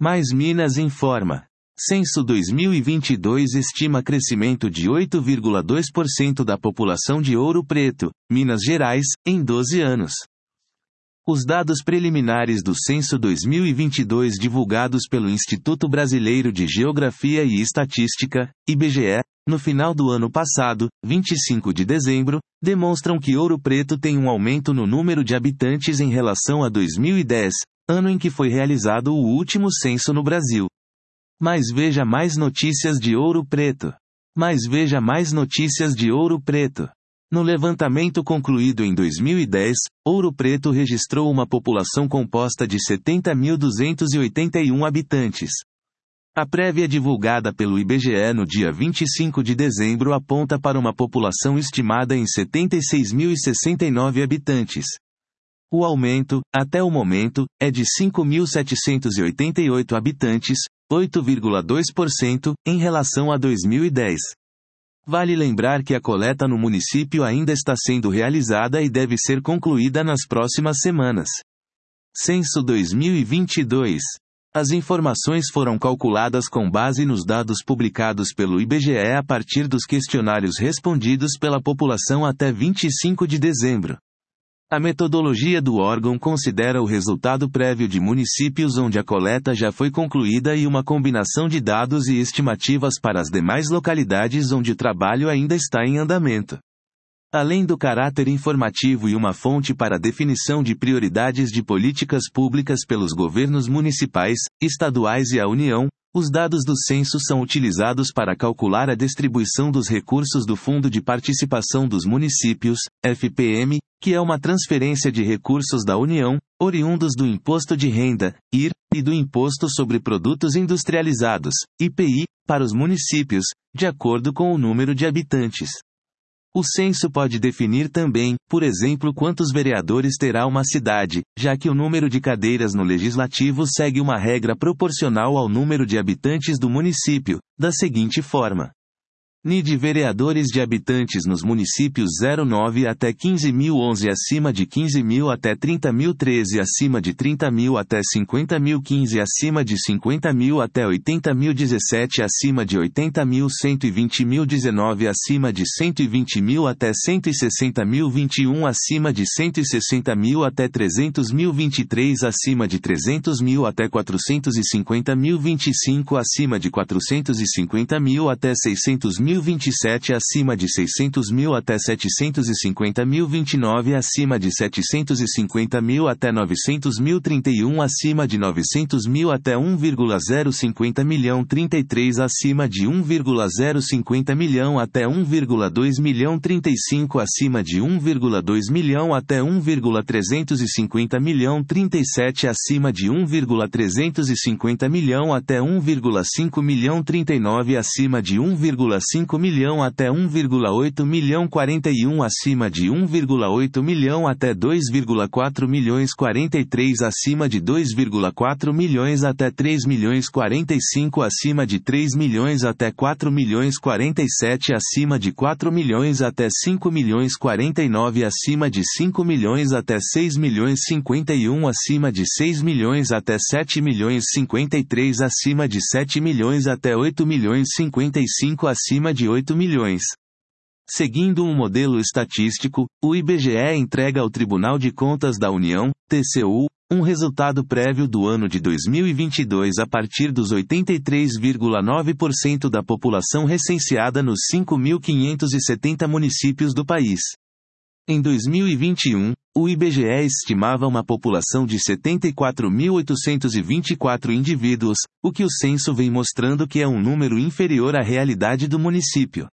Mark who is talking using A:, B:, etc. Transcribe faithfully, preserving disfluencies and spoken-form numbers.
A: Mais Minas informa. Censo dois mil e vinte e dois estima crescimento de oito vírgula dois por cento da população de Ouro Preto, Minas Gerais, em doze anos. Os dados preliminares do Censo dois mil e vinte e dois divulgados pelo Instituto Brasileiro de Geografia e Estatística, I B G E, no final do ano passado, vinte e cinco de dezembro, demonstram que Ouro Preto tem um aumento no número de habitantes em relação a dois mil e dez, ano em que foi realizado o último censo no Brasil. Mas veja mais notícias de Ouro Preto. Mas veja mais notícias de Ouro Preto. No levantamento concluído em dois mil e dez, Ouro Preto registrou uma população composta de setenta mil duzentos e oitenta e um habitantes. A prévia divulgada pelo I B G E no dia vinte e cinco de dezembro aponta para uma população estimada em setenta e seis mil e sessenta e nove habitantes. O aumento, até o momento, é de cinco mil setecentos e oitenta e oito habitantes, oito vírgula dois por cento, em relação a dois mil e dez. Vale lembrar que a coleta no município ainda está sendo realizada e deve ser concluída nas próximas semanas. Censo dois mil e vinte e dois. As informações foram calculadas com base nos dados publicados pelo I B G E a partir dos questionários respondidos pela população até vinte e cinco de dezembro. A metodologia do órgão considera o resultado prévio de municípios onde a coleta já foi concluída e uma combinação de dados e estimativas para as demais localidades onde o trabalho ainda está em andamento. Além do caráter informativo e uma fonte para a definição de prioridades de políticas públicas pelos governos municipais, estaduais e a União, os dados do censo são utilizados para calcular a distribuição dos recursos do Fundo de Participação dos Municípios, F P M, que é uma transferência de recursos da União, oriundos do Imposto de Renda, I R, e do Imposto sobre Produtos Industrializados, I P I, para os municípios, de acordo com o número de habitantes. O censo pode definir também, por exemplo, quantos vereadores terá uma cidade, já que o número de cadeiras no legislativo segue uma regra proporcional ao número de habitantes do município, da seguinte forma. N I de vereadores de habitantes nos municípios zero nove até quinze mil, onze acima de quinze mil até trinta mil, treze acima de trinta mil até cinquenta mil, quinze acima de cinquenta mil até oitenta mil, dezessete acima de oitenta mil, cento e vinte mil, dezenove acima de cento e vinte mil até cento e sessenta mil, vinte e um acima de cento e sessenta mil até trezentos mil, vinte e três acima de trezentos mil até quatrocentos e cinquenta mil, vinte e cinco acima de quatrocentos e cinquenta mil até seiscentos mil, vinte e sete acima de seiscentos mil até setecentos e cinquenta mil, vinte e nove acima de setecentos e cinquenta mil até novecentos mil, trinta e um acima de novecentos mil até um vírgula zero cinquenta milhão, trinta e três acima de um vírgula zero cinquenta milhão até um vírgula dois milhão, trinta e cinco acima de um vírgula dois milhão até um vírgula trezentos e cinquenta milhão, trinta e sete acima de um vírgula trezentos e cinquenta milhão até um vírgula cinco milhão, trinta e nove acima de um vírgula cinco milhão até um vírgula oito milhão, quarenta e um acima de um vírgula oito milhão até dois vírgula quatro milhões, quarenta e três acima de dois vírgula quatro milhões até três milhões, quarenta e cinco acima de três milhões até quatro milhões, quarenta e sete acima de quatro milhões até cinco milhões, quarenta e nove acima de cinco milhões até seis milhões, cinquenta e um acima de seis milhões até sete milhões, cinquenta e três acima de sete milhões até oito milhões, cinquenta e cinco acima de oito milhões. Seguindo um modelo estatístico, o I B G E entrega ao Tribunal de Contas da União, T C U, um resultado prévio do ano de dois mil e vinte e dois a partir dos oitenta e três vírgula nove por cento da população recenseada nos cinco mil quinhentos e setenta municípios do país. Em dois mil e vinte e um, o I B G E estimava uma população de setenta e quatro mil oitocentos e vinte e quatro indivíduos, o que o censo vem mostrando que é um número inferior à realidade do município.